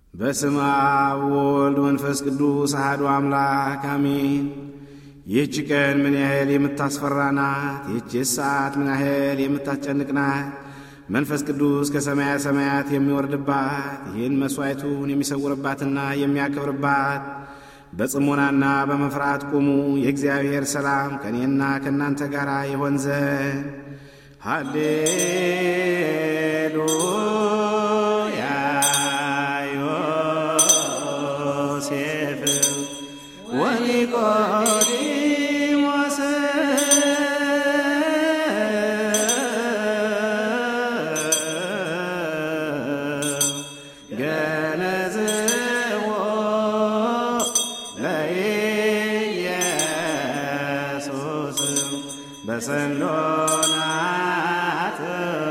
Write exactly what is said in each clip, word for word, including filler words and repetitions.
በስመ አብ ወወልድ ወመንፈስ ቅዱስ አሐዱ አምላክ አሜን። ይህች ቀን ምን ያህል የምታስፈራ ናት! ይህች ሰዓት ምን ያህል የምታስጨንቅ ናት! መንፈስ ቅዱስ ከሰማያ ሰማያት የሚወርድባት ይህን መሥዋዕቱን የሚሰውርባትና የሚያከብርባት በጽሞናና በመፍራት ቁሙ። የእግዚአብሔር ሰላም ከእኔና ከእናንተ ጋር ይሆን ዘንድ ሃሌሉያ። ዮሴፍ ወኒቆዲሞስ ገነዝዎ ለኢየሱስ በሰሎናት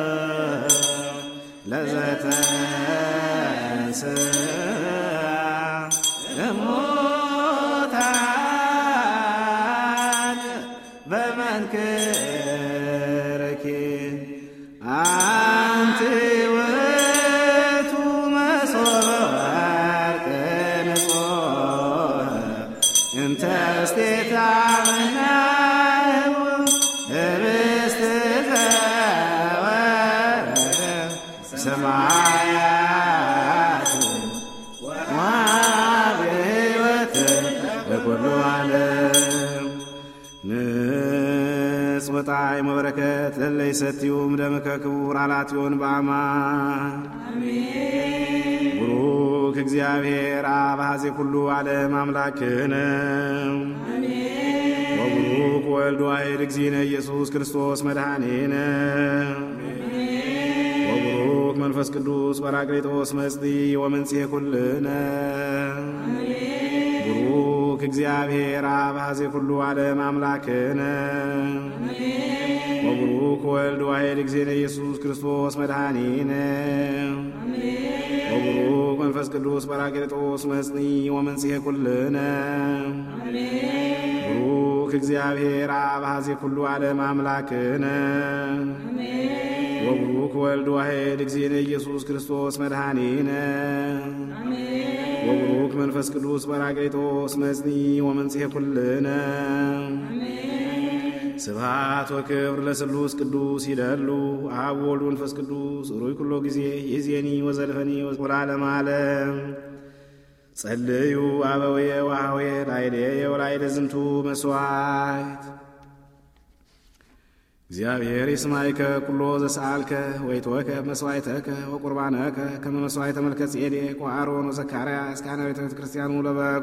ለዘተንሥአ እሙታን በመንክርኪ አንቲ ውእቱ መሶበ ወርቅ ንጹሕ እንተ ውስቴታ መናብር ኅብስት ዘወረደ ሰማያት ወሕይወት ለኵሉ ዓለም ንጽ ወጣዕመ በረከት ለእለ ይሰትዩም ደምከ ክቡር አላትዮን በአማን ቡሩክ እግዚአብሔር አብ ኀዜ ኩሉ ዓለም አምላክነ ወቡሩክ ወልድ ዋሕድ እግዚእነ ኢየሱስ ክርስቶስ መድኃኒነ ወቡሩክ መንፈስ ቅዱስ ጰራቅሊጦስ መጽንዒ ወመንጽሔ ኩልነ ቡሩክ እግዚአብሔር አብ ኀዜ ኩሉ ዓለም አምላክነ ወቡሩክ ወልድ ዋሕድ እግዚእነ ኢየሱስ ክርስቶስ መድኃኒነ ወቡሩክ መንፈስ ቅዱስ ጰራቅሊጦስ መጽንዒ ወመንጽሔ ኩልነ ቡሩክ እግዚአብሔር አብ ኀዜ ኩሉ ዓለም አምላክነ ወቡሩክ ወልድ ዋሕድ እግዚእነ ኢየሱስ ክርስቶስ መድኃኒነ ወቡሩክ መንፈስ ቅዱስ ጰራቅሊጦስ መጽንዒ ወመንጽሔ ኩልነ ስብሐት ወክብር ለስሉስ ቅዱስ ይደሉ አብ ወወልድ ወመንፈስ ቅዱስ ሩይ ኩሎ ጊዜ ይእዜኒ ወዘልፈኒ ወለዓለመ ዓለም ጸልዩ አበውየ ወአኀውየ ላዕሌየ ወላዕለ ዝንቱ መሥዋዕት እግዚአብሔር ይስማዕከ ኩሎ ዘሰአልከ ወይትወከፍ መሥዋዕተከ ወቁርባነከ ከመ መሥዋዕተ መልከ ጼዴቅ ወአሮን ወዘካርያስ ካህናተ ቤተ ክርስቲያኑ ለበጉ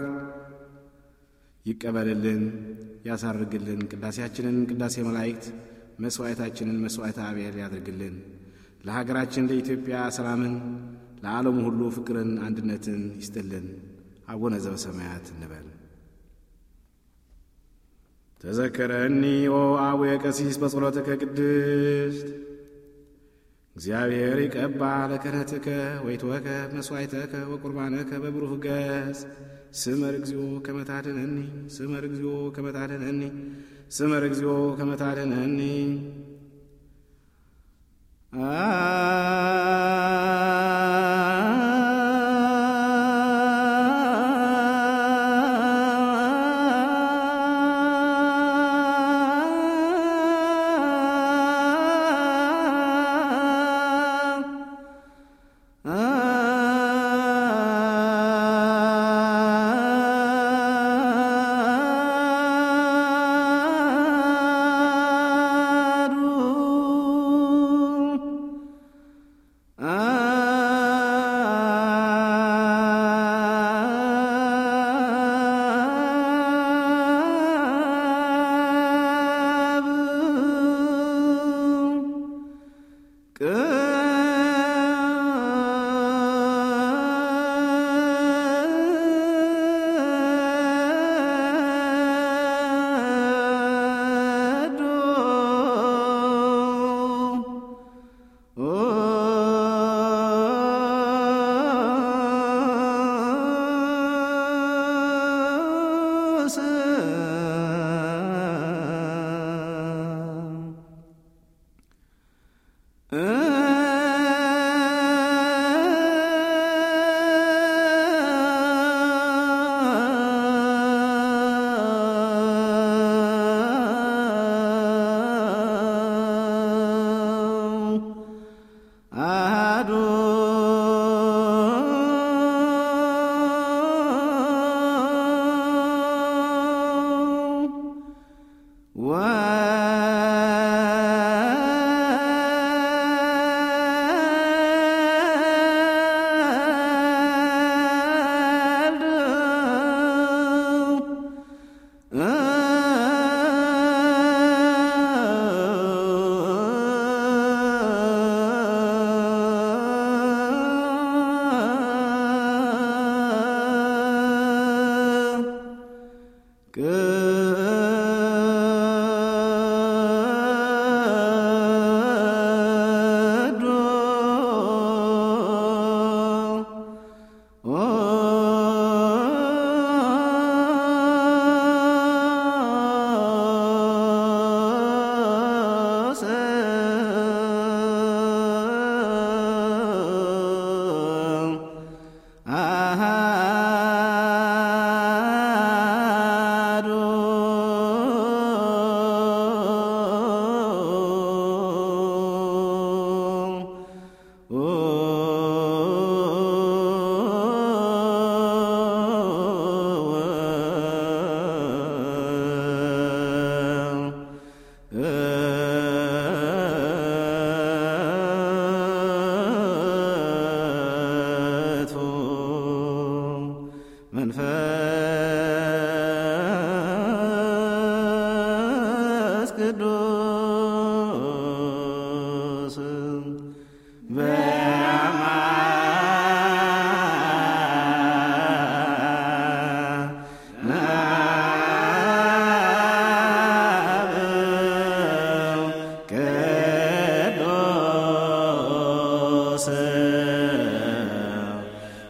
ይቀበልልን ያሳርግልን። ቅዳሴያችንን ቅዳሴ መላእክት መሥዋዕታችንን መሥዋዕተ አብኤል ያድርግልን። ለሀገራችን ለኢትዮጵያ ሰላምን፣ ለዓለሙ ሁሉ ፍቅርን፣ አንድነትን ይስጥልን። አቡነ ዘበሰማያት እንበል። ተዘከረኒ ኦ አቡየ ቀሲስ በጸሎትከ ቅድስት እግዚአብሔር ይቀባ ለክህነትከ ወይትወከፍ መሥዋዕተከ ወቁርባነከ በብሩህ ገጽ ስመር እግዚኦ ከመ ታድኅነኒ ስመር እግዚኦ ከመ ታድኅነኒ ስመር እግዚኦ ከመ ታድኅነኒ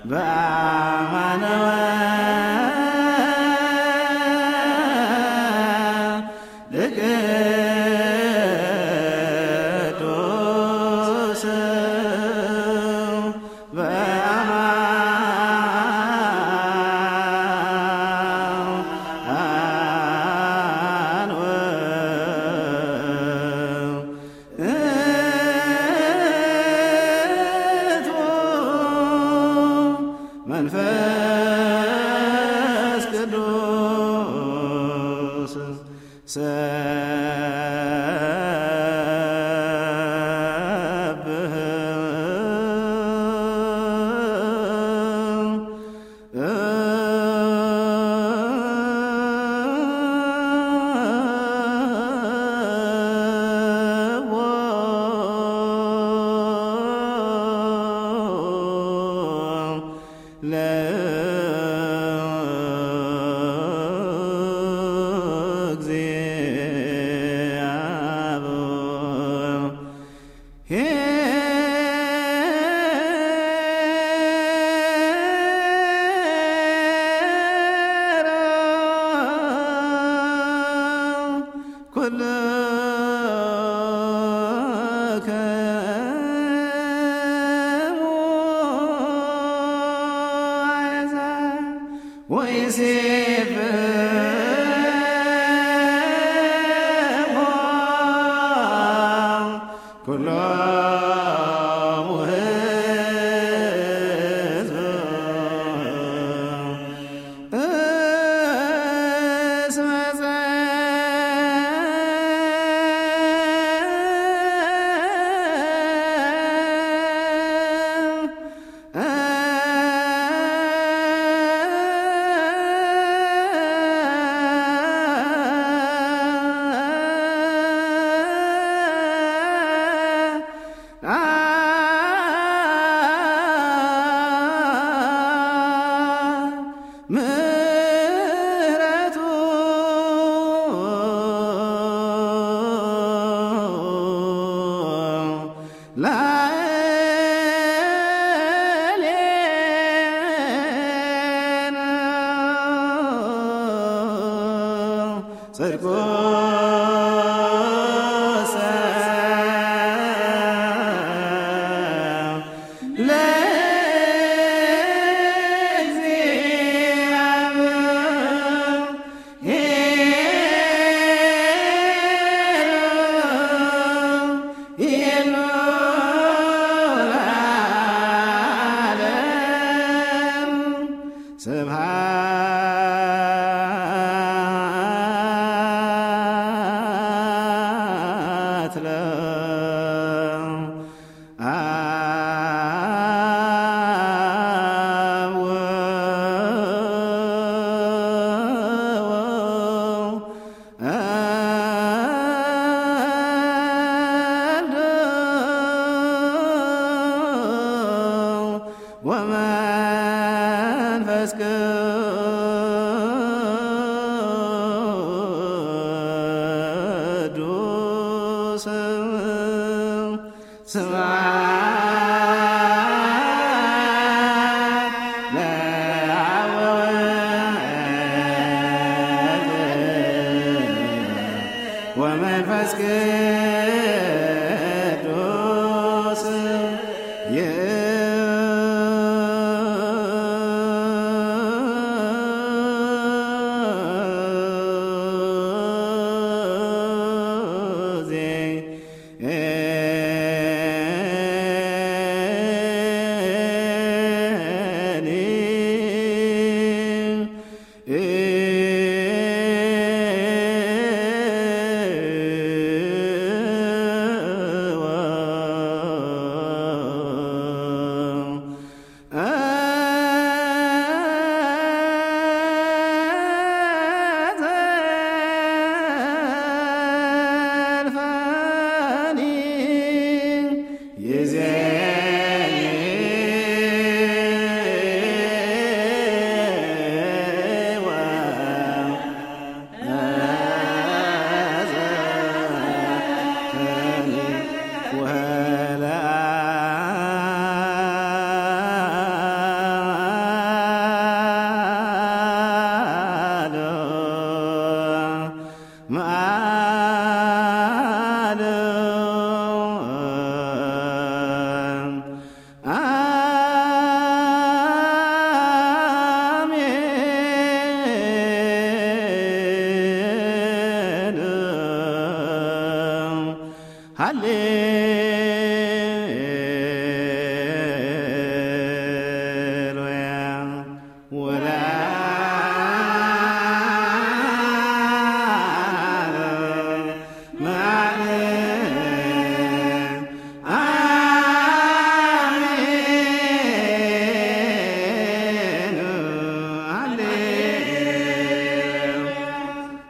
በአማነወ መንፈስ ቅዱስ ሰብህ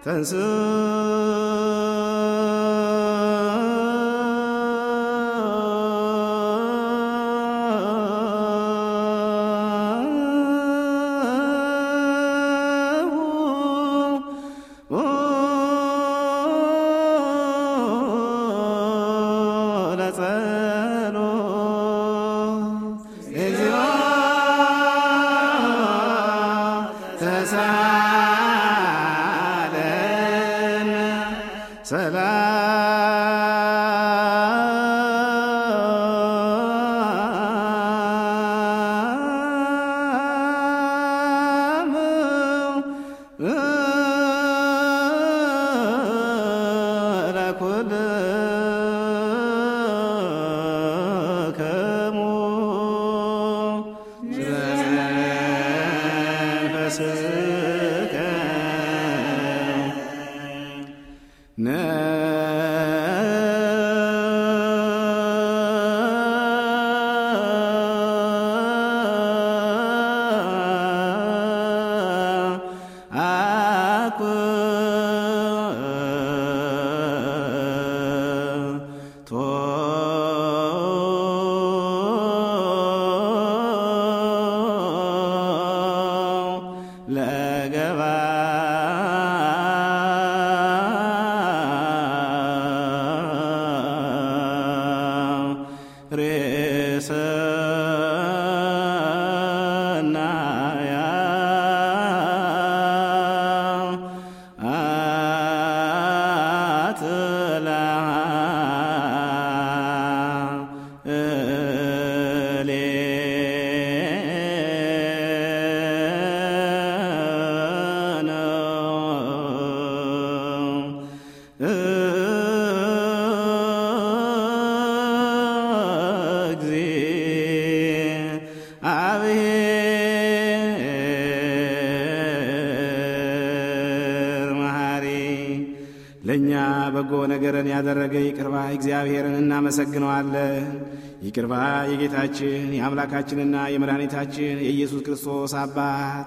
ተንስ ለኛ በጎ ነገርን ያደረገ ይቅርባ እግዚአብሔርን እናመሰግነዋለን። ይቅርባ የጌታችን የአምላካችንና የመድኃኒታችን የኢየሱስ ክርስቶስ አባት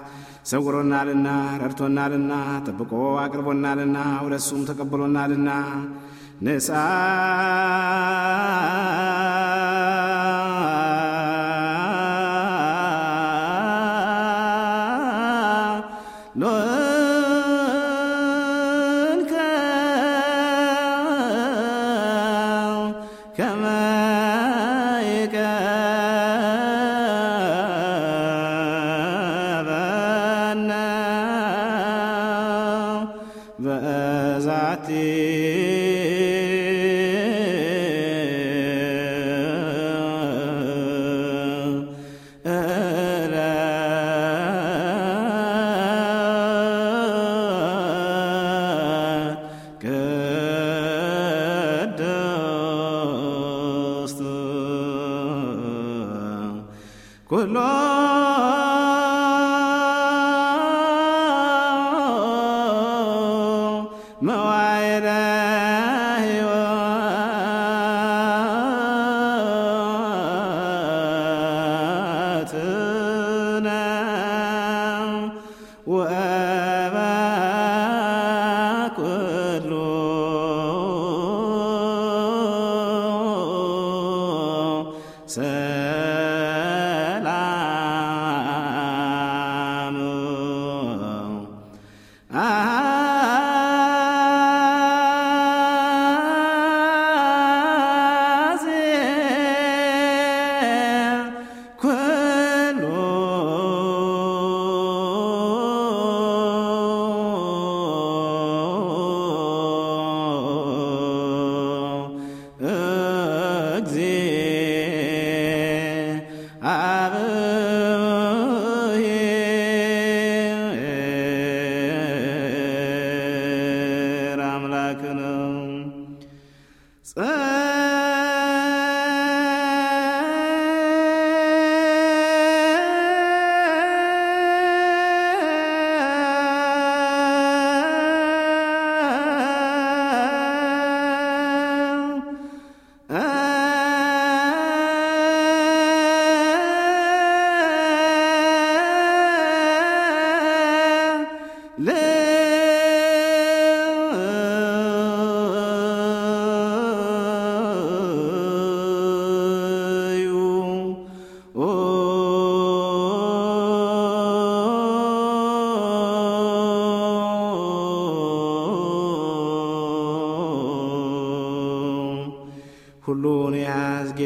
ሰውሮናልና ረድቶናልና ጠብቆ አቅርቦናልና ወደሱም ተቀብሎናልና ንሳ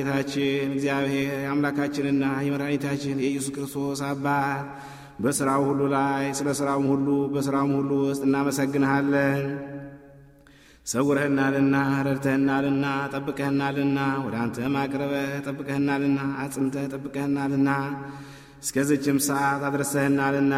የጌታችን እግዚአብሔር የአምላካችንና የመድኃኒታችን የኢየሱስ ክርስቶስ አባት በሥራው ሁሉ ላይ ስለ ሥራውም ሁሉ በሥራውም ሁሉ ውስጥ እናመሰግንሃለን። ሰውረህናልና ረድተህናልና ጠብቀህናልና ወደ አንተ ማቅረበህ ጠብቀህናልና አጽንተህ ጠብቀህናልና እስከዚህችም ሰዓት አድርሰህናልና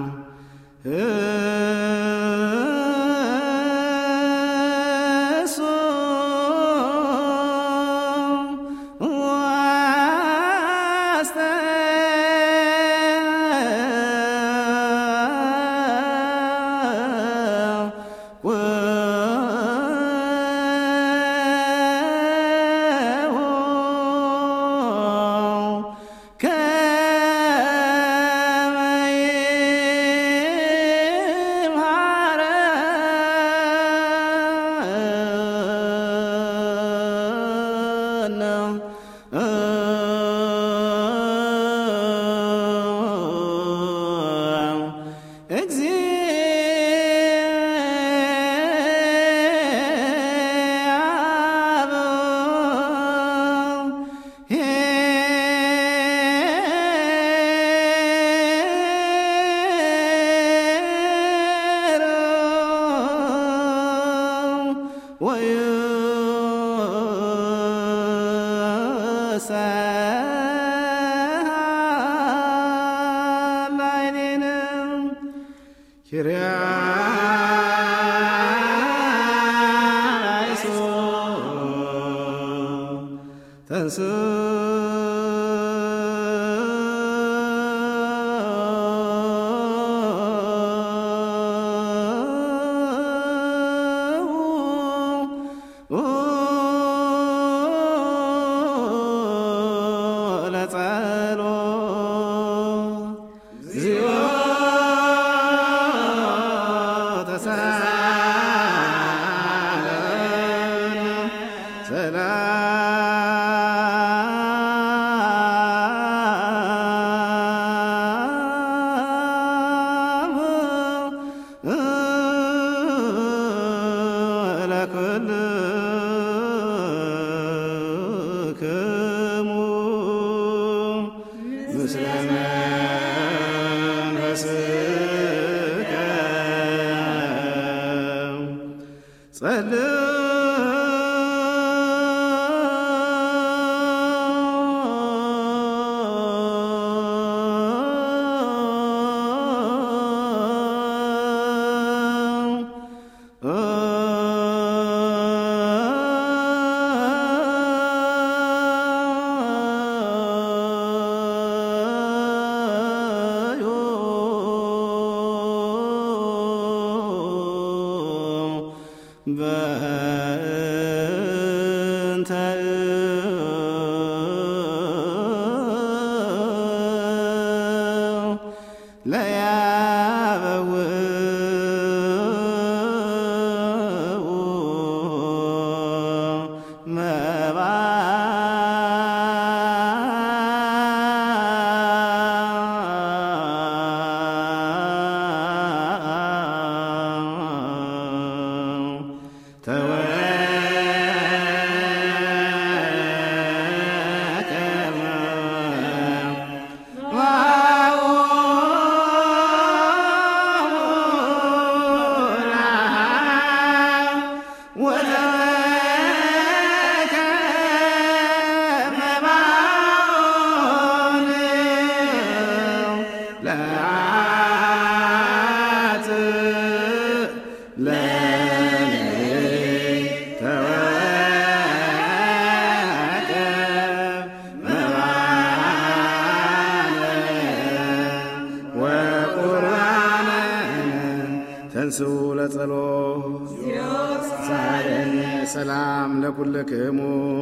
ሰላም ለኩልክሙ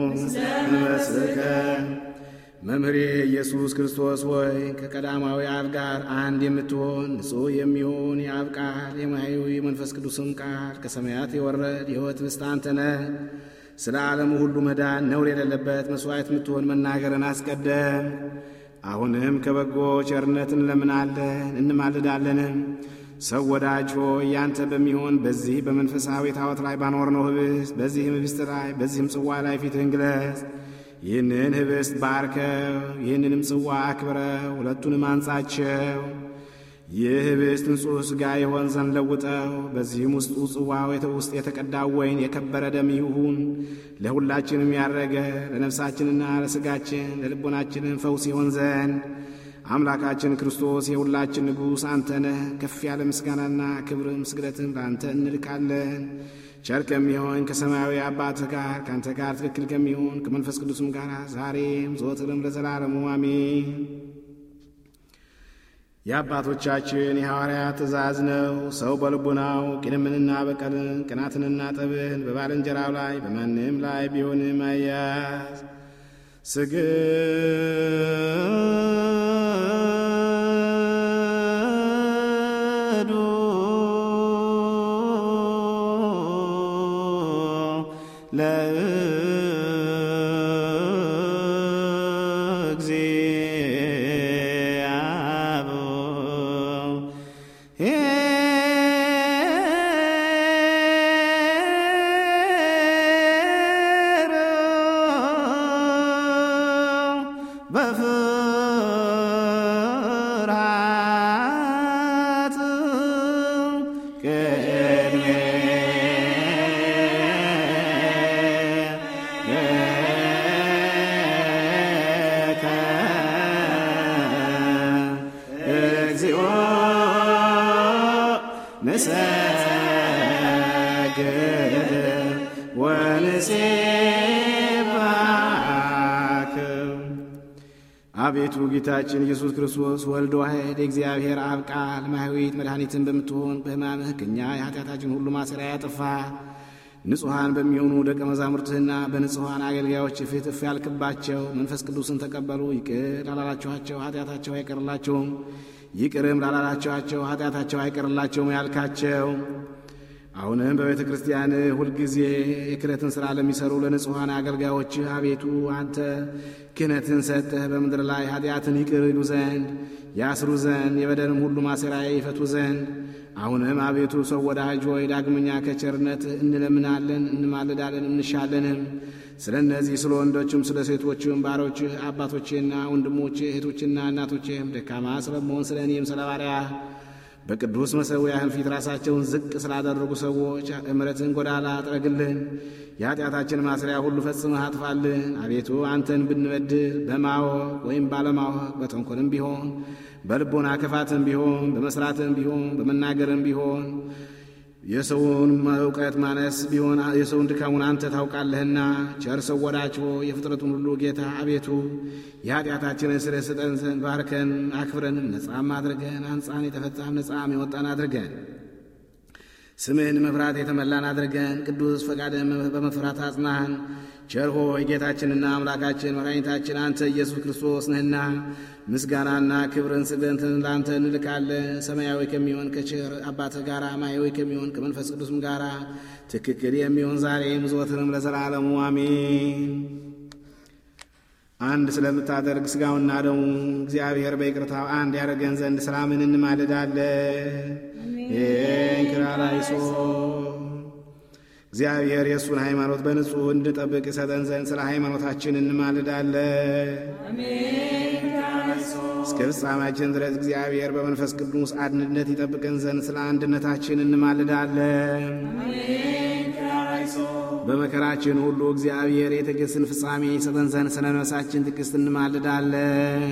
እንመስከ መምህሬ ኢየሱስ ክርስቶስ ወይ ከቀዳማዊ አብ ጋር አንድ የምትሆን ንጹሕ የሚሆን የአብ ቃል የማየው የመንፈስ ቅዱስም ቃል ከሰማያት የወረድ የሕይወት ምስት አንተ ነህ። ስለ ዓለሙ ሁሉ መዳን ነውር የሌለበት መሥዋዕት የምትሆን መናገርን አስቀደም። አሁንም ከበጎ ቸርነትን እንለምናለን እንማልዳለንም። ሰው ወዳጅ ሆይ ያንተ በሚሆን በዚህ በመንፈሳዊ ታወት ላይ ባኖርነው ህብስት በዚህም ህብስት ላይ በዚህም ጽዋ ላይ ፊትህን ግለጽ። ይህንን ህብስት ባርከው ይህንንም ጽዋ አክብረው ሁለቱንም አንጻቸው። ይህ ህብስት ንጹሕ ሥጋ የሆን ዘንድ ለውጠው በዚህም ውስጡ ጽዋው ውስጥ የተቀዳው ወይን የከበረ ደም ይሁን። ለሁላችንም ያረገ ለነፍሳችንና ለሥጋችን ለልቦናችንም ፈውስ ይሆን ዘንድ አምላካችን ክርስቶስ የሁላችን ንጉሥ አንተ ነህ። ከፍ ያለ ምስጋናና ክብርም ስግደትም ለአንተ እንልካለን። ቸር ከሚሆን ከሰማያዊ አባትህ ጋር ከአንተ ጋር ትክክል ከሚሆን ከመንፈስ ቅዱስም ጋር ዛሬም ዘወትርም ለዘላለሙ አሜን። የአባቶቻችን የሐዋርያት ትእዛዝ ነው። ሰው በልቡናው ቂምንና በቀልን ቅናትንና ጠብን በባልንጀራው ላይ በማንም ላይ ቢሆንም አያዝ። ስግዱ አቤቱ ጌታችን ኢየሱስ ክርስቶስ ወልድ ዋሕድ የእግዚአብሔር አብ ቃል ማኅየዊት መድኃኒትን በምትሆን በሕማምህ ከእኛ የኃጢአታችን ሁሉ ማሰሪያ ያጠፋ ንጹሐን በሚሆኑ ደቀ መዛሙርትህና በንጹሐን አገልጋዮች ፊት እፍ ያልክባቸው መንፈስ ቅዱስን ተቀበሉ። ይቅር ላላችኋቸው ኃጢአታቸው አይቀርላቸውም፣ ይቅርም ላላላችኋቸው ኃጢአታቸው አይቀርላቸውም ያልካቸው አሁንም በቤተ ክርስቲያን ሁልጊዜ የክህነትን ሥራ ለሚሠሩ ለንጹሐን አገልጋዮችህ አቤቱ አንተ ክህነትን ሰጥተህ በምድር ላይ ኃጢአትን ይቅር ይሉ ዘንድ ያስሩ ዘንድ የበደልም ሁሉ ማሰሪያ ይፈቱ ዘንድ አሁንም አቤቱ ሰው ወዳጅ ሆይ ዳግመኛ ከቸርነት እንለምናለን፣ እንማልዳለን፣ እንሻለንም። ስለ እነዚህ ስለ ወንዶችም ስለ ሴቶችም ባሮችህ አባቶቼና ወንድሞቼ እህቶችና እናቶቼም ደካማ ስለመሆን ስለ እኔም ስለ ባሪያህ በቅዱስ መሠዊያህ ፊት ራሳቸውን ዝቅ ስላደረጉ ሰዎች እምረትን ጎዳላ አጥረግልን። የኃጢአታችን ማሰሪያ ሁሉ ፈጽመህ አጥፋልን። አቤቱ አንተን ብንበድል በማወቅ ወይም ባለማወቅ በተንኰልም ቢሆን በልቦና ክፋትም ቢሆን በመሥራትም ቢሆን በመናገርም ቢሆን የሰውን እውቀት ማነስ ቢሆን የሰውን ድካሙን አንተ ታውቃለህና ቸር ሰው ወዳጅ ሆይ የፍጥረቱን ሁሉ ጌታ አቤቱ የኃጢአታችንን ስርየት ስጠን ዘንድ ባርከን አክብረንም ነጻም አድርገን አንጻን የተፈታም ነጻም የወጣን አድርገን ስምህን መፍራት የተመላን አድርገን ቅዱስ ፈቃድህን በመፍራት አጽናን። ቸር ሆይ ጌታችንና አምላካችን መድኃኒታችን አንተ ኢየሱስ ክርስቶስ ነህና ምስጋናና ክብርን ስግደትን ለአንተ እንልካለን። ሰማያዊ ከሚሆን ከቸር አባትህ ጋር ማኅየዊ ከሚሆን ከመንፈስ ቅዱስም ጋር ትክክል የሚሆን ዛሬም ዘወትርም ለዘላለሙ አሜን። አንድ ስለምታደርግ ሥጋውና ደሙ እግዚአብሔር በይቅርታው አንድ ያደርገን ዘንድ ሰላምን እንማልዳለን። ኤንክራላይሶ እግዚአብሔር የእሱን ሃይማኖት በንጹሕ እንድጠብቅ ይሰጠን ዘንድ ስለ ሃይማኖታችን እንማልዳለን። እስከ ፍጻሜያችን ድረስ እግዚአብሔር በመንፈስ ቅዱስ አንድነት ይጠብቀን ዘንድ ስለ አንድነታችን እንማልዳለን። በመከራችን ሁሉ እግዚአብሔር የትዕግሥትን ፍጻሜ ይሰጠን ዘንድ ስለ ነፍሳችን ትዕግሥት እንማልዳለን።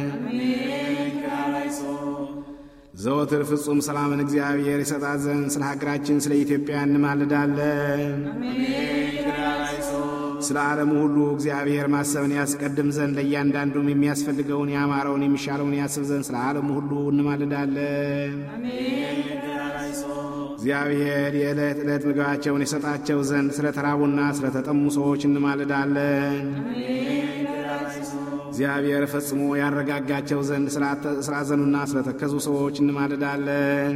ዘወትር ፍጹም ሰላምን እግዚአብሔር ይሰጣት ዘንድ ስለ ሀገራችን ስለ ኢትዮጵያ እንማልዳለን። ስለ ዓለሙ ሁሉ እግዚአብሔር ማሰብን ያስቀድም ዘንድ ለእያንዳንዱም የሚያስፈልገውን ያማረውን የሚሻለውን ያስብ ዘንድ ስለ ዓለሙ ሁሉ እንማልዳለን። እግዚአብሔር የዕለት ዕለት ምግባቸውን የሰጣቸው ዘንድ ስለ ተራቡና ስለ ተጠሙ ሰዎች እንማልዳለን። እግዚአብሔር ፈጽሞ ያረጋጋቸው ዘንድ ስላዘኑና ስለተከዙ ሰዎች እንማልዳለን።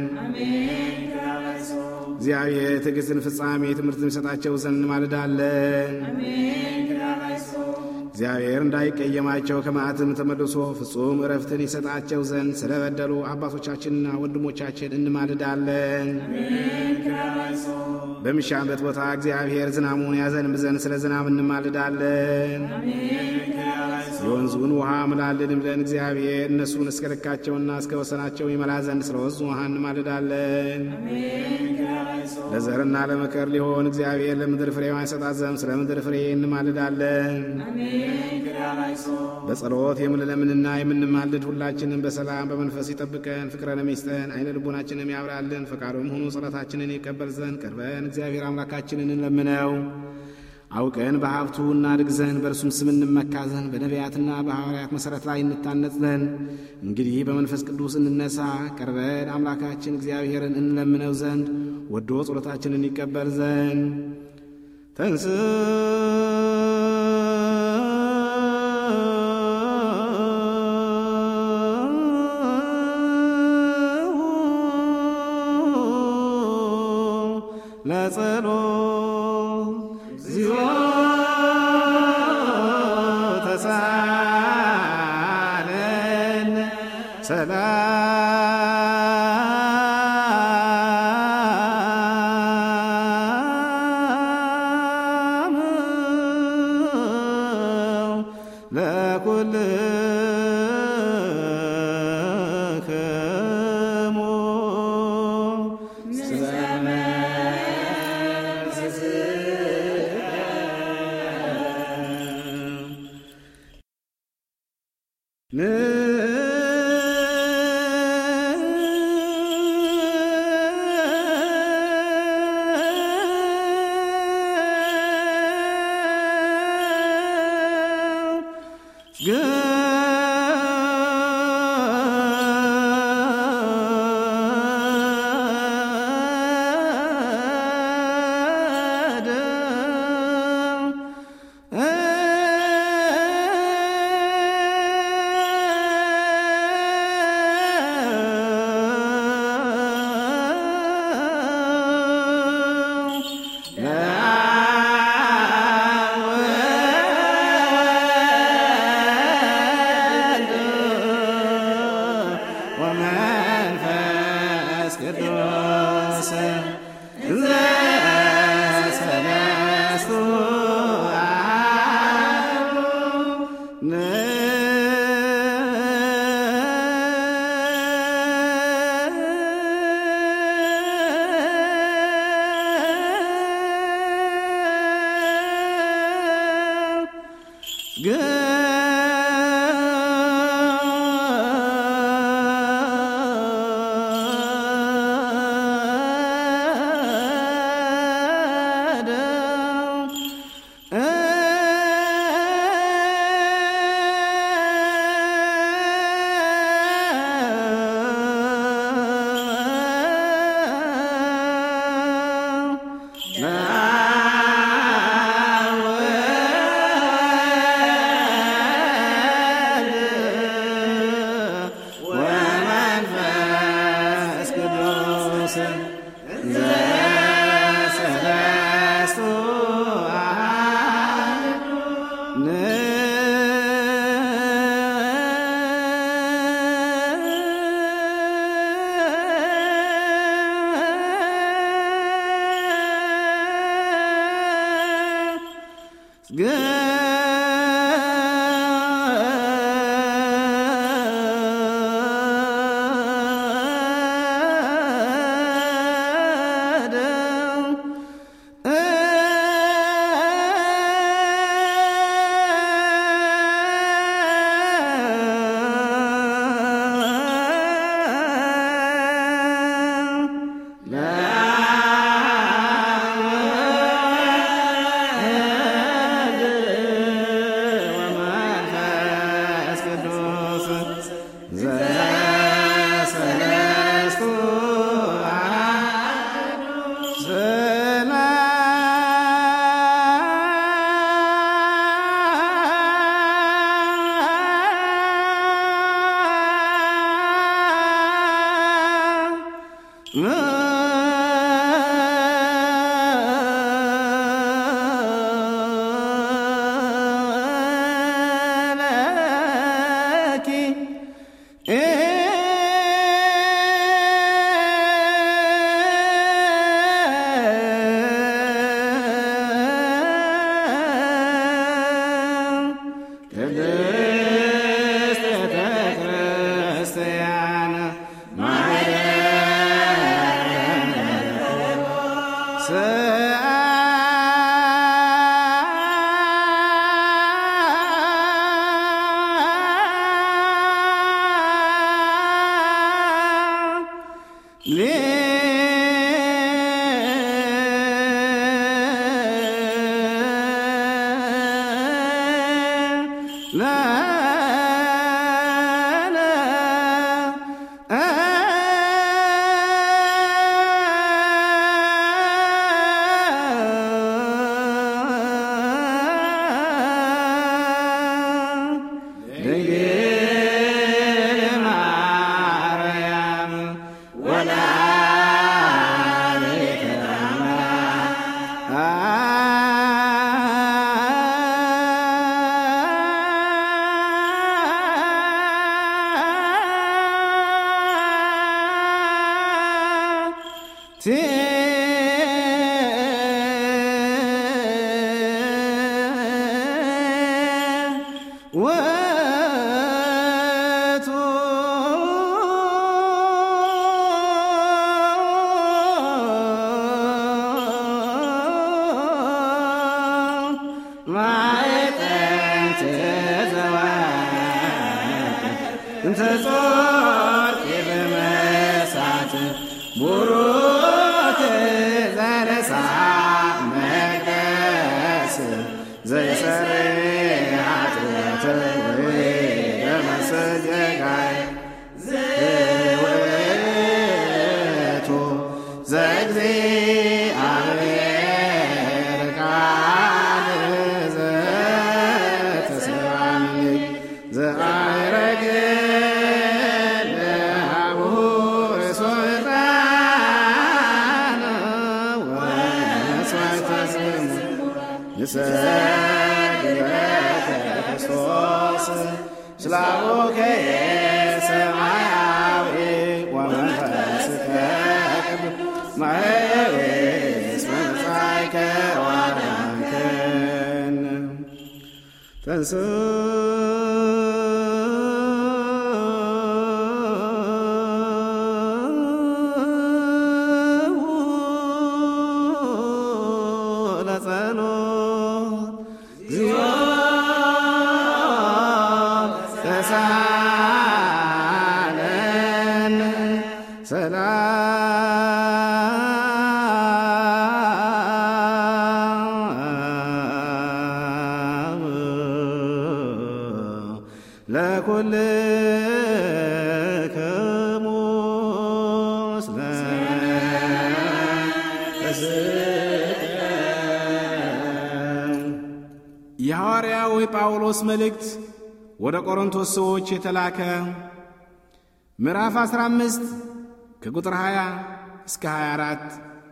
እግዚአብሔር ትዕግሥትን ፍጻሜ ትምህርትን ይሰጣቸው ዘንድ እንማልዳለን። እግዚአብሔር እንዳይቀየማቸው ከመዓትም ተመልሶ ፍጹም ዕረፍትን ይሰጣቸው ዘንድ ስለበደሉ አባቶቻችንና ወንድሞቻችን እንማልዳለን። በሚሻበት ቦታ እግዚአብሔር ዝናሙን ያዘንብ ዘንድ ስለ ዝናብ እንማልዳለን። የወንዙን ውሃ ምላልን ብለን እግዚአብሔር እነሱን እስከ ልካቸውና እስከ ወሰናቸው ይመላ ዘንድ ስለ ወንዙ ውሃ እንማልዳለን። ለዘርና ለመከር ሊሆን እግዚአብሔር ለምድር ፍሬዋን ይሰጣት ዘንድ ስለ ምድር ፍሬ እንማልዳለን። በጸሎት የምንለምንና የምንማልድ ሁላችንን በሰላም በመንፈስ ይጠብቀን፣ ፍቅረንም ይስጠን፣ አይነ ልቦናችንም ያብራልን። ፈቃዱም ሆኖ ጸሎታችንን ይቀበል ዘንድ ቀርበን እግዚአብሔር አምላካችንን እንለምነው። አውቀን በሀብቱ እናድግ ዘንድ በእርሱም ስም እንመካ ዘንድ በነቢያትና በሐዋርያት መሠረት ላይ እንታነጽ ዘንድ እንግዲህ በመንፈስ ቅዱስ እንነሳ። ቀርበን አምላካችን እግዚአብሔርን እንለምነው ዘንድ ወዶ ጸሎታችንን ይቀበል ዘንድ ተንስ ለጸሎት ዚዮ ተሳለን ሰላም ለኩልክሙ የሐዋርያው ጳውሎስ መልእክት ወደ ቆሮንቶስ ሰዎች የተላከ ምዕራፍ አስራ አምስት ከቁጥር ሃያ እስከ ሃያ አራት።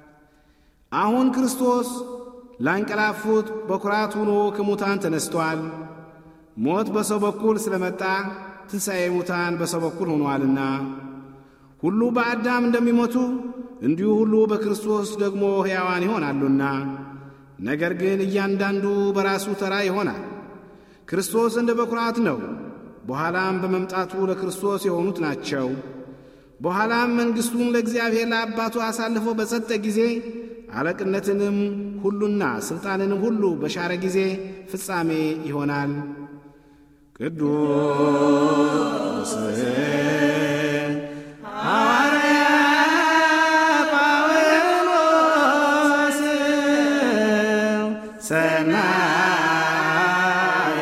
አሁን ክርስቶስ ላንቀላፉት በኩራት ሆኖ ከሙታን ተነስቷል። ሞት በሰው በኩል ስለመጣ ትንሣኤ ሙታን በሰው በኩል ሆኗልና፣ ሁሉ በአዳም እንደሚሞቱ እንዲሁ ሁሉ በክርስቶስ ደግሞ ሕያዋን ይሆናሉና፣ ነገር ግን እያንዳንዱ በራሱ ተራ ይሆናል። ክርስቶስ እንደ በኩራት ነው፣ በኋላም በመምጣቱ ለክርስቶስ የሆኑት ናቸው። በኋላም መንግሥቱን ለእግዚአብሔር ለአባቱ አሳልፎ በሰጠ ጊዜ አለቅነትንም ሁሉና ሥልጣንንም ሁሉ በሻረ ጊዜ ፍጻሜ ይሆናል። ቅዱስ ሐዋርያ ጳውሎስ ሰናየ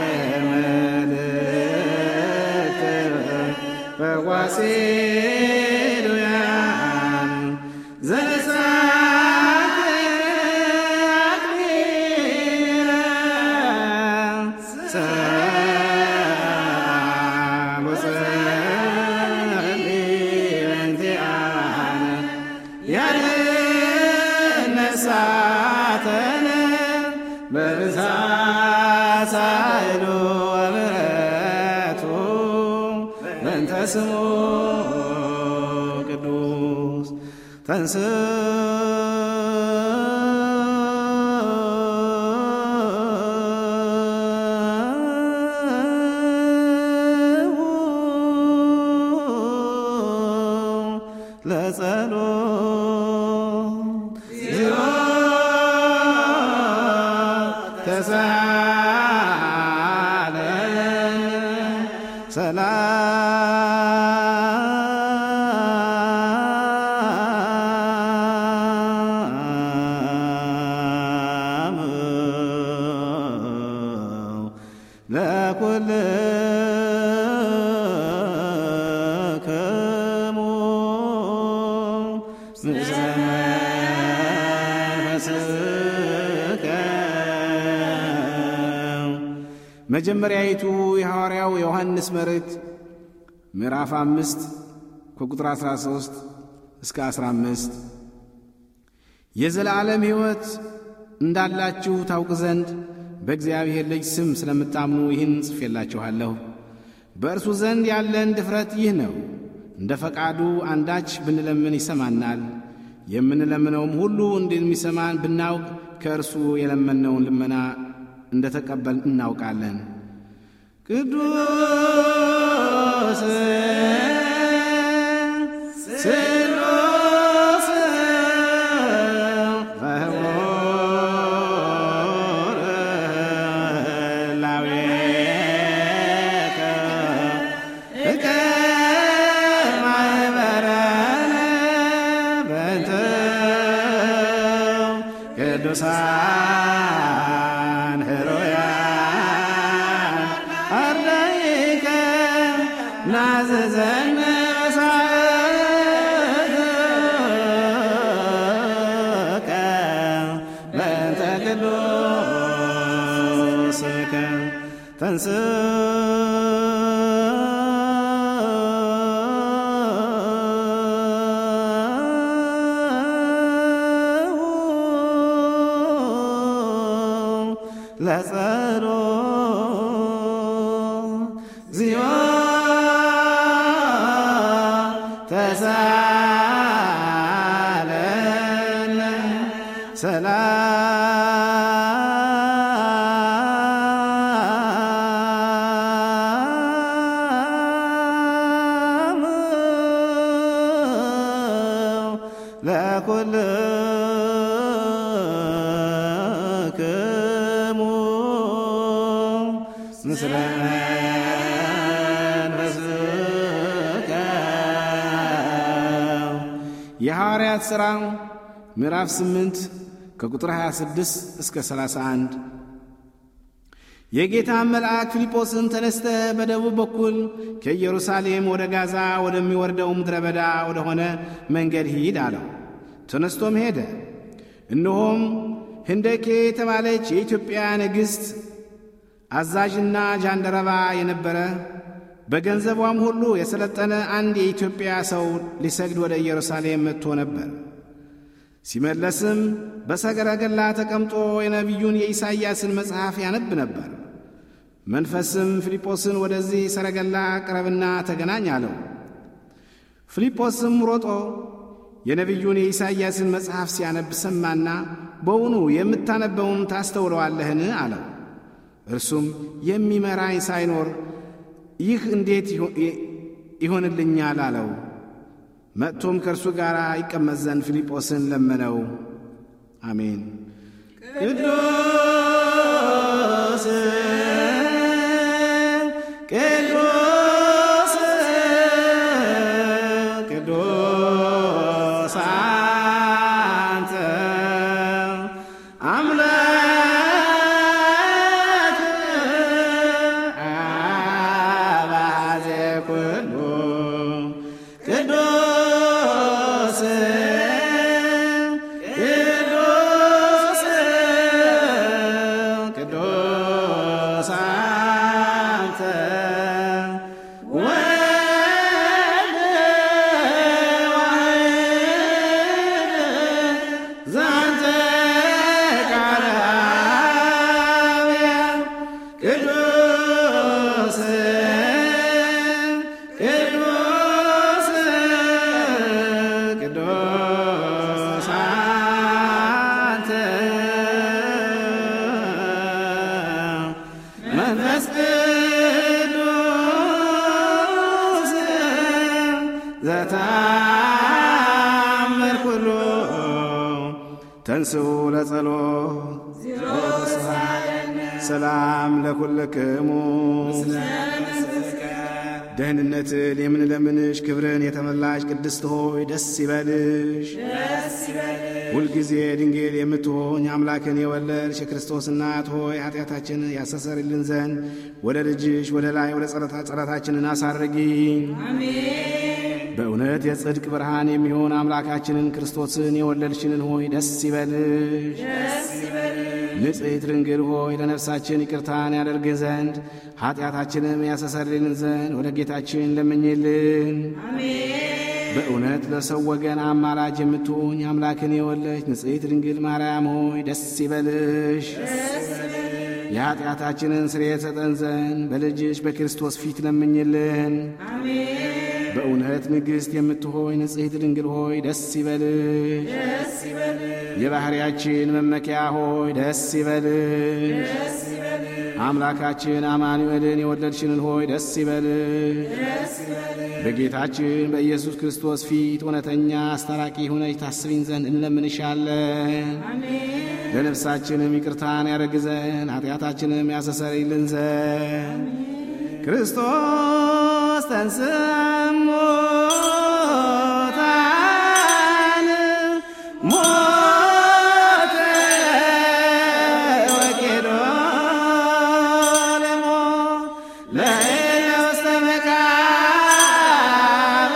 መልእክት በዋሴ ስሙ ቅዱስ ተንስ ለጸሎት ዚሮ ተሳለ ሰላም መጀመሪያይቱ የሐዋርያው ዮሐንስ መልእክት ምዕራፍ አምስት ከቁጥር አስራ ሦስት እስከ አስራ አምስት የዘላለም ሕይወት እንዳላችሁ ታውቁ ዘንድ በእግዚአብሔር ልጅ ስም ስለምታምኑ ይህን ጽፌላችኋለሁ። በእርሱ ዘንድ ያለን ድፍረት ይህ ነው፣ እንደ ፈቃዱ አንዳች ብንለምን ይሰማናል። የምንለምነውም ሁሉ እንደሚሰማን ብናውቅ ከእርሱ የለመነውን ልመና እንደ ተቀበል እናውቃለን። ቅዱስ ስሉስ ዘወር ላዌከ እከ ማኅበረነ በእንተ ቅዱሳን ሕሩያን አርዳኢከ ናዘዘነ መሳእከ በእንተ ቅዱስከ ተንሥእ ለጸሎት እግዚኦ ተሳለነ ሰላም ለኵልክሙ ምስለ መንፈስከ። የሐዋርያት ሥራ ምዕራፍ ስምንት ከቁጥር ሃያ ስድስት እስከ ሰላሳ አንድ የጌታ መልአክ ፊልጶስን ተነስተህ በደቡብ በኩል ከኢየሩሳሌም ወደ ጋዛ ወደሚወርደው ምድረ በዳ ወደሆነ መንገድ ሂድ አለው። ተነስቶም ሄደ። እነሆም ህንደኬ የተባለች የኢትዮጵያ ንግሥት አዛዥና ጃንደረባ የነበረ በገንዘቧም ሁሉ የሰለጠነ አንድ የኢትዮጵያ ሰው ሊሰግድ ወደ ኢየሩሳሌም መጥቶ ነበር። ሲመለስም በሰረገላ ተቀምጦ የነቢዩን የኢሳይያስን መጽሐፍ ያነብ ነበር። መንፈስም ፊልጶስን ወደዚህ ሰረገላ ቅረብና ተገናኝ አለው። ፊልጶስም ሮጦ የነቢዩን የኢሳይያስን መጽሐፍ ሲያነብ ሰማና በውኑ የምታነበውን ታስተውለዋለህን አለው። እርሱም የሚመራኝ ሳይኖር ይህ እንዴት ይሆንልኛል አለው። መጥቶም ከእርሱ ጋር ይቀመጥ ዘንድ ፊልጶስን ለመነው። አሜን። ቅዱስ ቅዱስ ቅዱስ አንተ አምላክ አባዜ ኩሉ ቅዱስ ቅዱስ ቅዱስ አንተ ወልድ ዋሕድ ዘአንተ ቃለ አብያም ቅዱስ ቅዱስ ቅዱስ አንተ መንፈስ ቅዱስ ዘተአምር ኩሉ ተንሥኡ ለጸሎት ሰላም ለኵልክሙ ደህንነትን የምንለምንሽ ክብርን የተመላሽ ቅድስት ሆይ ደስ ይበልሽ። ሁልጊዜ ድንግል የምትሆኝ አምላክን የወለድሽ የክርስቶስ እናት ሆይ ኃጢአታችን ያስተሰርይልን ዘንድ ወደ ልጅሽ ወደ ላይ ወደ ጸረታችንን አሳርጊ። በእውነት የጽድቅ ብርሃን የሚሆን አምላካችንን ክርስቶስን የወለድሽንን ሆይ ደስ ይበልሽ። ንጽሕት ድንግል ሆይ ለነፍሳችን ይቅርታን ያደርግ ዘንድ ኃጢአታችንም ያስተሰርይልን ዘንድ ወደ ጌታችን ለምኝልን። በእውነት ለሰው ወገን አማላጅ የምትሆኝ አምላክን የወለድሽ ንጽሕት ድንግል ማርያም ሆይ ደስ ይበልሽ። የኃጢአታችንን ስርየት ሰጠን ዘንድ በልጅሽ በክርስቶስ ፊት ለምኝልን። በእውነት ንግሥት የምትሆይ ንጽሕት ድንግል ሆይ ደስ ይበልሽ። የባሕርያችን መመኪያ ሆይ ደስ ይበልሽ። አምላካችን አማኑኤልን የወለድሽንን ሆይ ደስ ይበልሽ። በጌታችን በኢየሱስ ክርስቶስ ፊት እውነተኛ አስታራቂ ሆነች ታስቢን ዘንድ እንለምንሻለን። ለነፍሳችንም ይቅርታን ያደርግ ዘንድ ኃጢአታችንም ያስተሰርይልን ዘንድ ክርስቶስ ተንሥአ እሙታን ሞተ ወኬዶ ለሞት ለእለ ውስተ መቃብር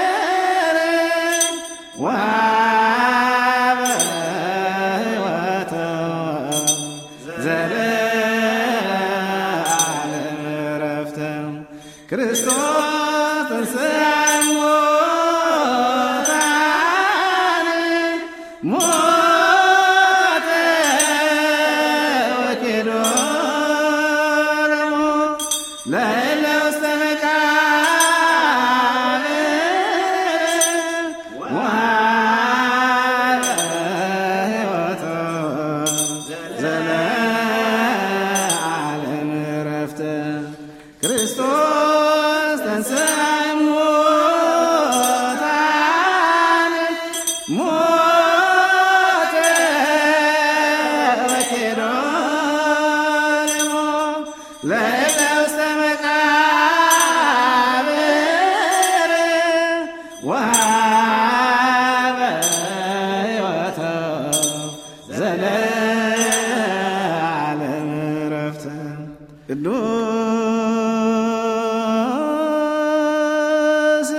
ወሀበ ሕይወተ ዘለዓለም ዕረፍተ ክርስቶስ ተንሥአ እሙታን ሞተ ወኬዶ ለሞት ለእለ ውስተ መቃብር ወሀበ ሕይወተ ዘለዓለም ዕረፍተ ክርስቶስ ተንሥአ እሙታን ሞተ ወኬዶ ለሞት ለእለ ውስተ መቃብር ወሀበ ሕይወተ ዘለዓለም ዕረፍተ ቅዱስ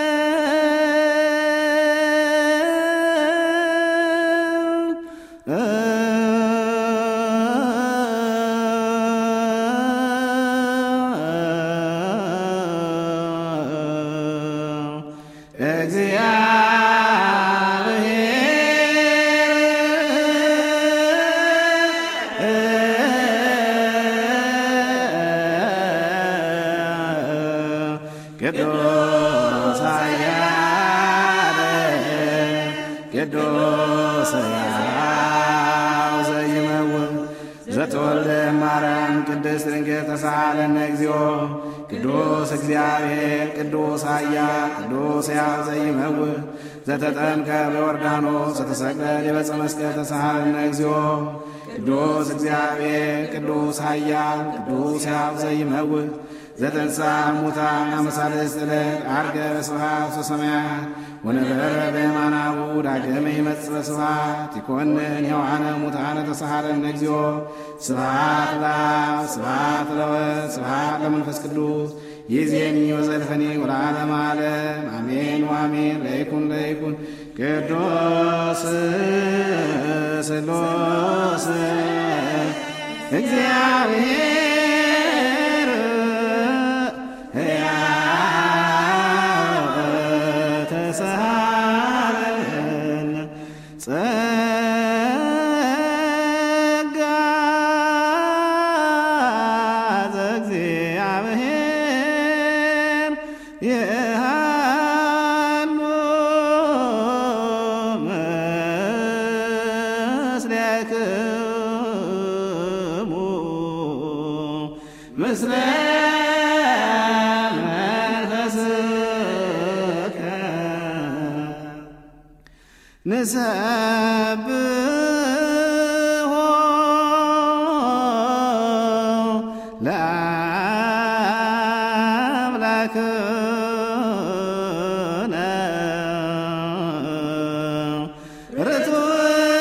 ቅዱስ ኃያል ቅዱስ ሕያው ዘይመውት ዘተወልደ ማርያም ቅድስት ድንግል ተሳሃለነ እግዚኦ ቅዱስ እግዚአብሔር ቅዱስ ኃያል ቅዱስ ሕያው ዘይመውት ዘተጠምቀ በዮርዳኖስ ዘተሰቅለ ዲበ መስቀል ተሳሃለነ እግዚኦ ቅዱስ እግዚአብሔር ቅዱስ ኃያል ቅዱስ ሕያው ዘይመውት ዘተንሥአ እሙታን አመሳልስት ዕለት ዐርገ በስብሐት ወሰማያት ወነበረ በየማናሁ ዳግመ ይመጽእ በስብሐት ይኰንን ሕያዋነ ሙታነ ተሳሃለነ እግዚኦ ስብሐት ለአብ ስብሐት ለወልድ ስብሐት ለመንፈስ ቅዱስ ይእዜኒ ወዘልፈኒ ወለዓለመ ዓለም አሜን ወአሜን። ለይኩን ለይኩን ቅዱስ ስሉስ እግዚአብሔር ሕያው ተሳሃለነ ጸጋ ዘእግዚአብሔር የሃሉ ምስሌክሙ ምስለ መንፈስከ ንሰብሖ ለአምላክነ ርቱዕ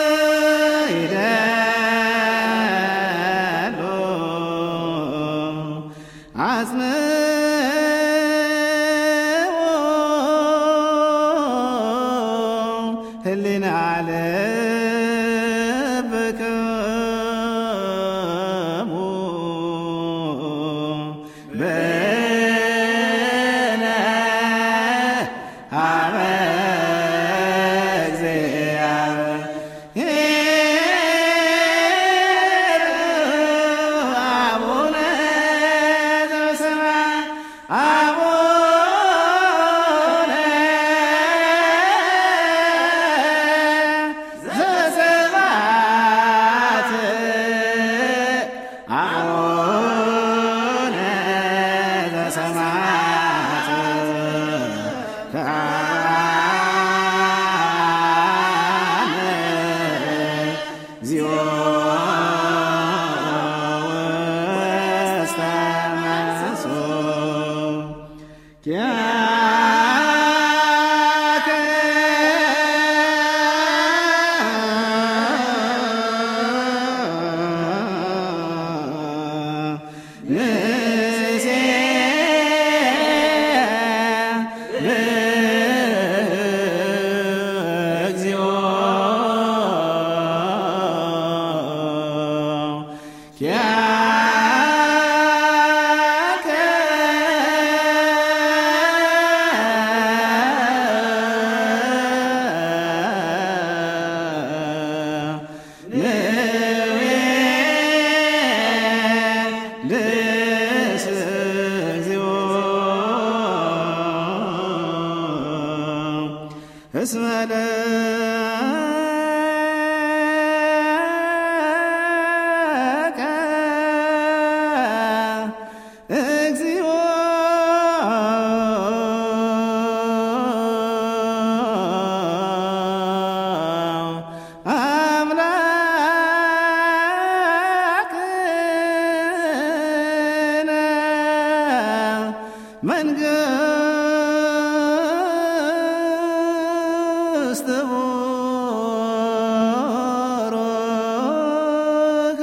ይደሉ አጽንዑ ህሊና ልብክሙ በነ ሀበ እግዚአብሔር አቡነ ዘበሰማያት አቡነ ዘበሰማያት አቡነ ዘበሰማያት ከአነ እግዚኦ ውስተ መንሱት ኪያከ እግዚኦ ኪያከ ልስ እግዚኦ እስመ ለከ እግዚኦ አምላክነ መንግሥት ቡሩክ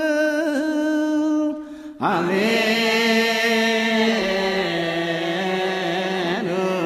አሜን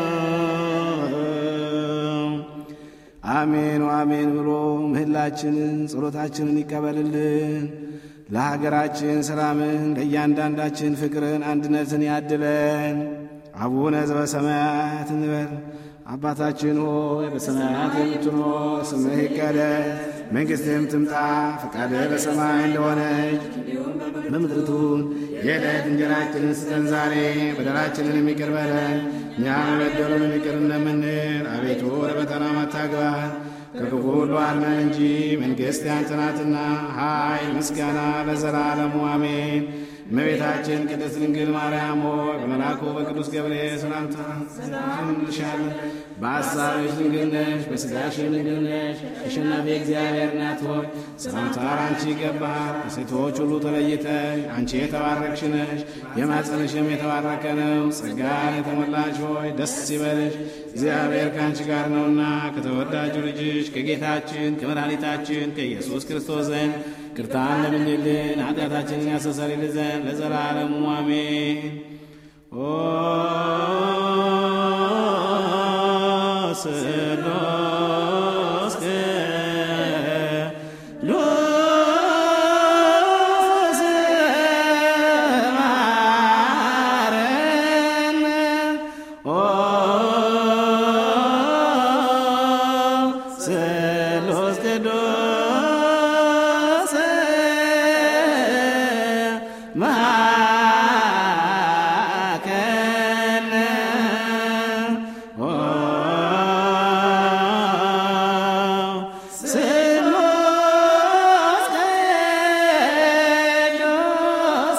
አሜን አሜን ብሎ ምህላችንን ጸሎታችንን ይቀበልልን። ለሀገራችን ሰላምን፣ ለእያንዳንዳችን ፍቅርን፣ አንድነትን ያድለን። አቡነ ዘበሰማያት እንበል። አባታችን ሆይ በሰማያት የምትኖር ስምህ ይቀደስ፣ መንግሥትህም ትምጣ፣ ፈቃድህ በሰማይ እንደሆነች በምድር ትሁን። የዕለት እንጀራችንን ስጠን ዛሬ፣ በደላችንን ይቅር በለን እኛም የበደሉንን ይቅር እንደምንል፣ አቤቱ ወደ ፈተና አታግባን ከክፉ ሁሉ አድነን እንጂ መንግሥት ያንተ ናትና፣ ኃይል፣ ምስጋና ለዘላለሙ አሜን። እመቤታችን ቅድስት ድንግል ማርያም ሆይ በመልአኩ በቅዱስ ገብርኤል ሰላምታ ሰላም እንልሻለን። በሐሳብሽ ድንግል ነሽ፣ በሥጋሽም ድንግል ነሽ። አሸናፊ እግዚአብሔር እናት ሆይ ሰላምታ ላንቺ ይገባል። ከሴቶች ሁሉ ተለይተሽ አንቺ የተባረክሽ ነሽ፣ የማኅፀንሽም የተባረከ ነው። ጸጋን የተሞላሽ ሆይ ደስ ይበልሽ፣ እግዚአብሔር ከአንቺ ጋር ነውና ከተወዳጁ ልጅሽ ከጌታችን ከመድኃኒታችን ከኢየሱስ ክርስቶስ ዘንድ ይቅርታን ለምኝልን ኃጢአታችንን ያስተሰርይልን ዘንድ ለዘላለሙ አሜን። ኦ ስሉስ ቅዱስ ማረን። ኦ ስሉስ ቅዱስ ማከነ ኦ ስሉስ ቅዱስ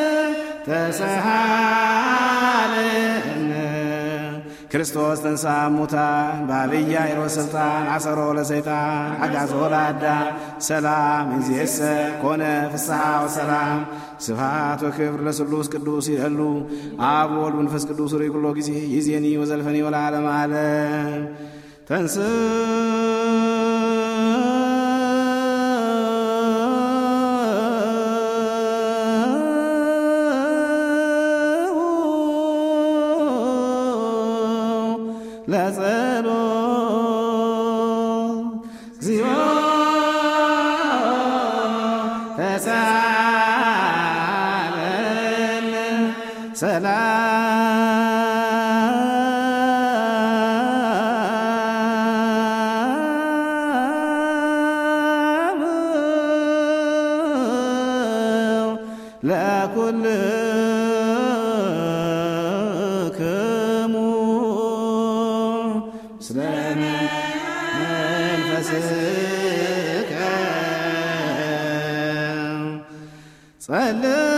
ተሳሃለነ። ክርስቶስ ተንሥአ እሙታን በዐቢይ ኃይል ወሥልጣን አሰሮ ለሰይጣን አግዓዞ ለአዳም ሰላም እምይእዜሰ ኮነ ፍስሐ ወሰላም። ስብሐት ወክብር ለስሉስ ቅዱስ ይደሉ አብ ወወልድ ወመንፈስ ቅዱስ ሩይ ኩሎ ጊዜ ይእዜኒ ወዘልፈኒ ወለዓለመ ዓለም። ተንሥእ ለጸሎት እግዚኦ ተሳለነ ሰላም ለኩልክሙ ምስለ መንፈስከ ጸልይ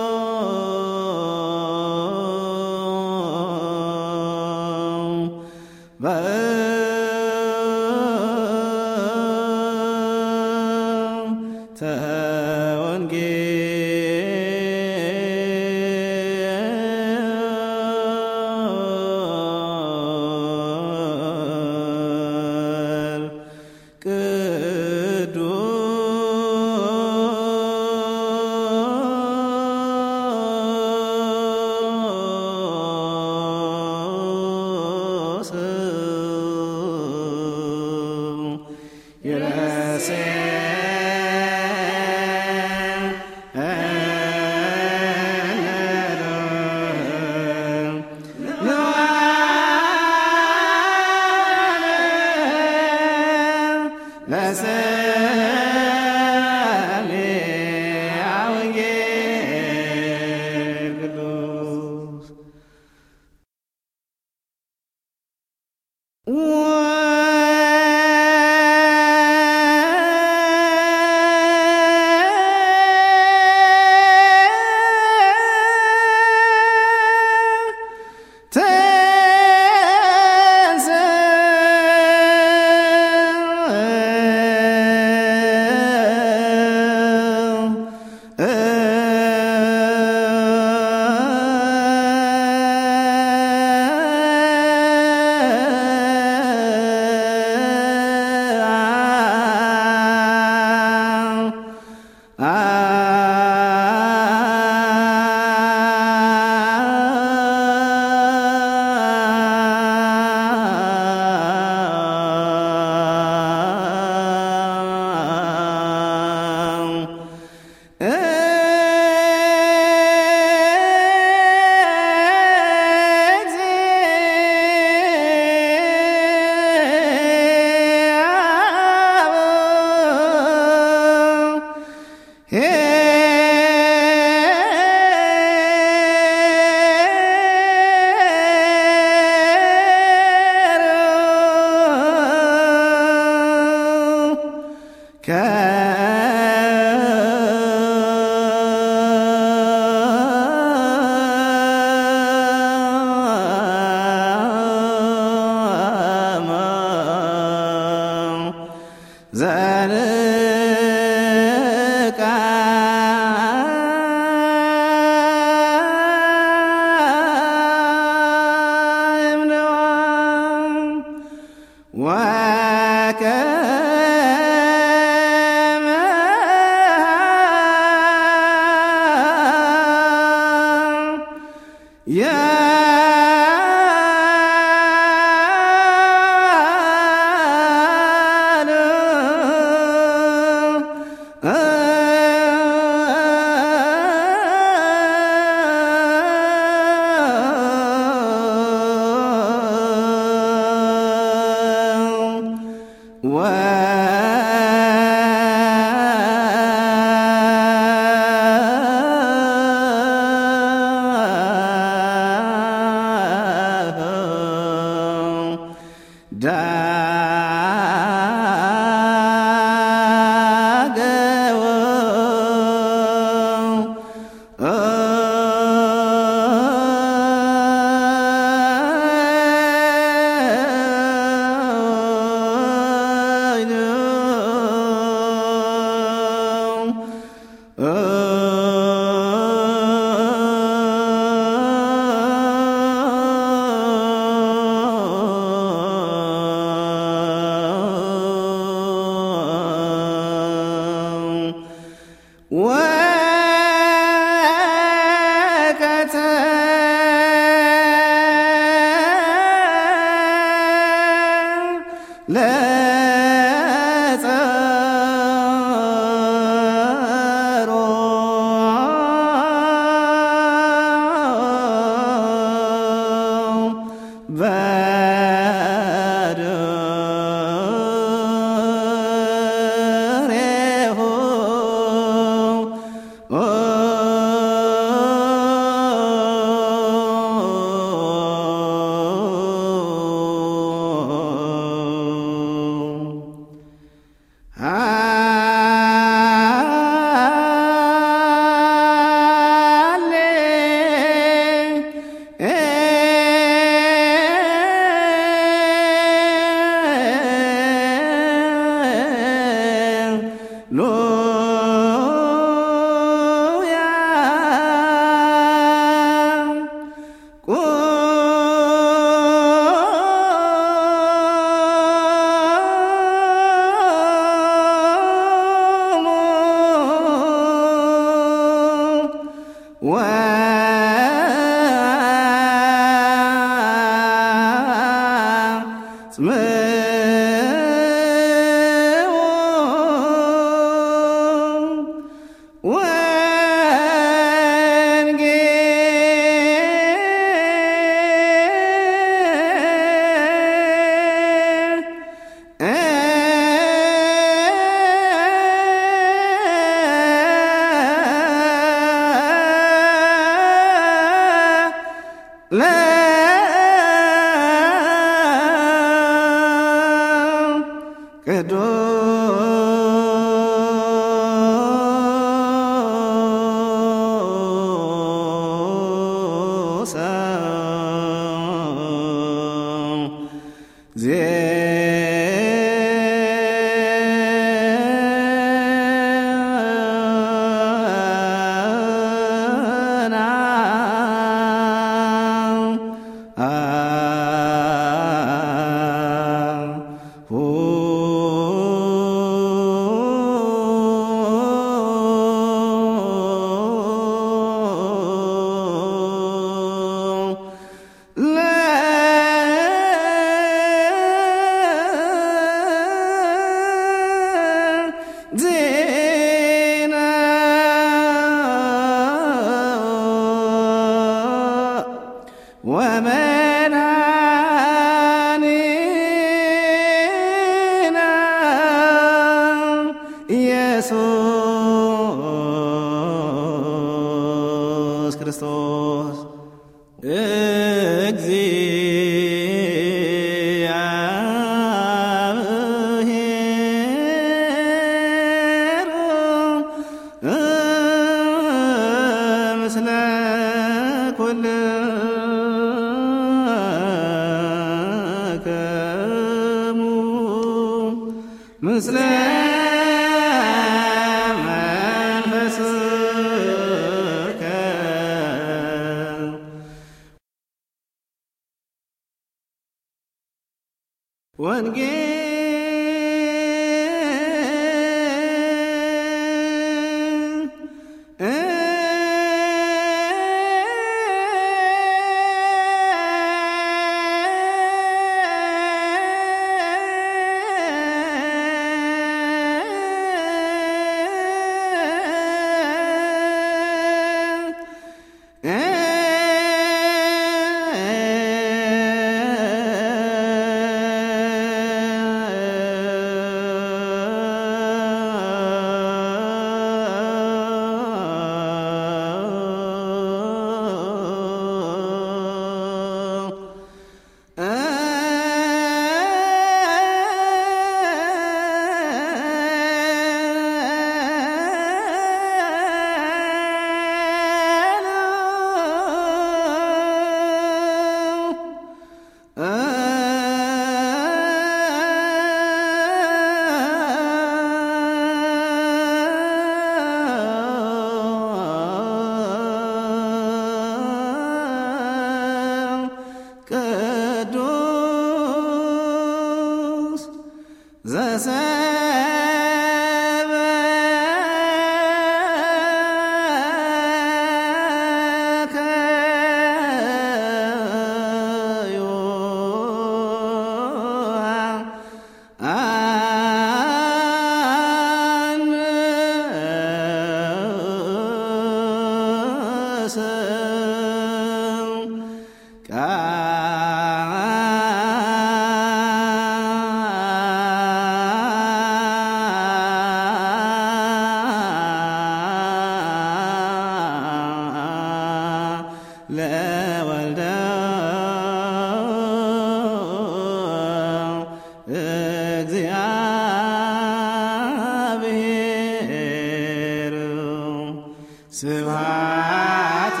ስብሐት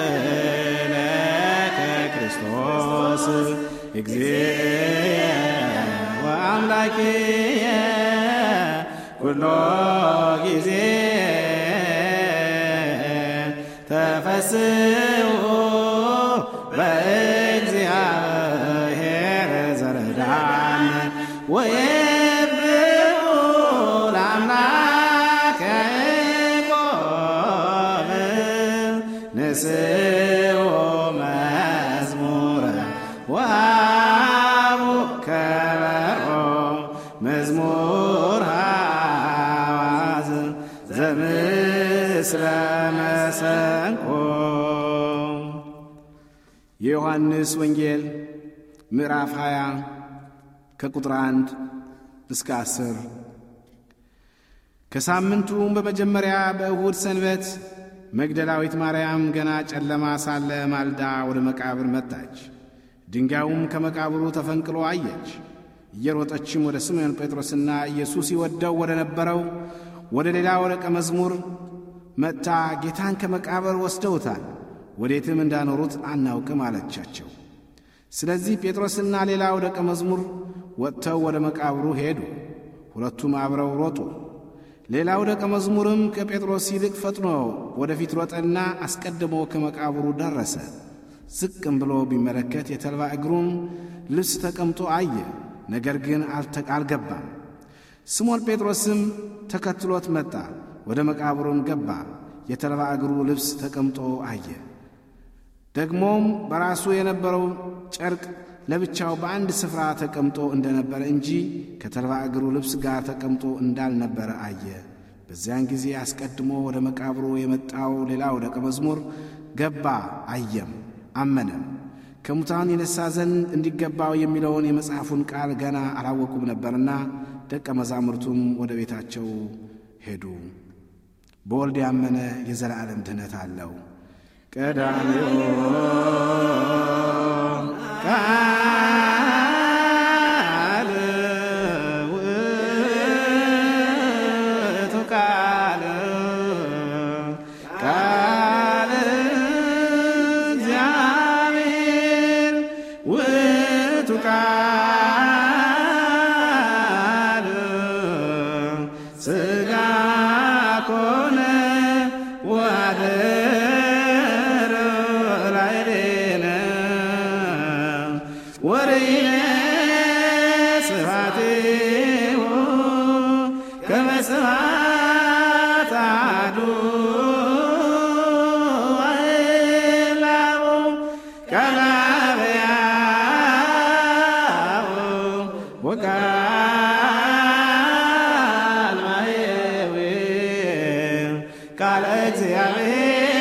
ለከ ክርስቶስ እግዚእ ወአምላክየ ኩሎ ጊዜ ተፈስሑ በእግዚአብሔር ዘረዳን ወየብኡ ለአምላከ ያዕቆብ ንስኡ መዝሙረ ወሃቡ ከበሮ መዝሙር ሃዋዝ ዘምስለ መሰንቆ። የዮሐንስ ወንጌል ምዕራፍ ሃያ ከቁጥር አንድ እስከ አስር። ከሳምንቱም በመጀመሪያ በእሁድ ሰንበት መግደላዊት ማርያም ገና ጨለማ ሳለ ማልዳ ወደ መቃብር መጣች። ድንጋዩም ከመቃብሩ ተፈንቅሎ አየች። እየሮጠችም ወደ ስምዖን ጴጥሮስና ኢየሱስ ይወደው ወደ ነበረው ወደ ሌላው ደቀ መዝሙር መጥታ ጌታን ከመቃብር ወስደውታል፣ ወዴትም እንዳኖሩት አናውቅም አለቻቸው። ስለዚህ ጴጥሮስና ሌላው ደቀ መዝሙር ወጥተው ወደ መቃብሩ ሄዱ። ሁለቱም አብረው ሮጡ። ሌላው ደቀ መዝሙርም ከጴጥሮስ ይልቅ ፈጥኖ ወደፊት ሮጠና አስቀድሞ ከመቃብሩ ደረሰ። ዝቅም ብሎ ቢመለከት የተልባ እግሩን ልብስ ተቀምጦ አየ፣ ነገር ግን አልገባም። ስምዖን ጴጥሮስም ተከትሎት መጣ። ወደ መቃብሩም ገባ፣ የተልባ እግሩ ልብስ ተቀምጦ አየ። ደግሞም በራሱ የነበረው ጨርቅ ለብቻው በአንድ ስፍራ ተቀምጦ እንደነበረ እንጂ ከተልባ እግሩ ልብስ ጋር ተቀምጦ እንዳልነበረ አየ። በዚያን ጊዜ አስቀድሞ ወደ መቃብሩ የመጣው ሌላው ደቀ መዝሙር ገባ፣ አየም፣ አመነም። ከሙታን ይነሣ ዘንድ እንዲገባው የሚለውን የመጽሐፉን ቃል ገና አላወቁም ነበርና ደቀ መዛሙርቱም ወደ ቤታቸው ሄዱ። በወልድ ያመነ የዘላለም ድኅነት አለው። ቀዳሚው ቃል ውእቱ ቃል ቃል እግዚአብሔር ውእቱ ቃል ሥጋ ኮነ ወአደረ ላዕሌነ ወርኢነ ስብሐቲሁ ከመ ስብሐተ አሐዱ አእላፉ ከመ አብያሁ ወቃል ማየዊ ቃለ እግዚአብሔር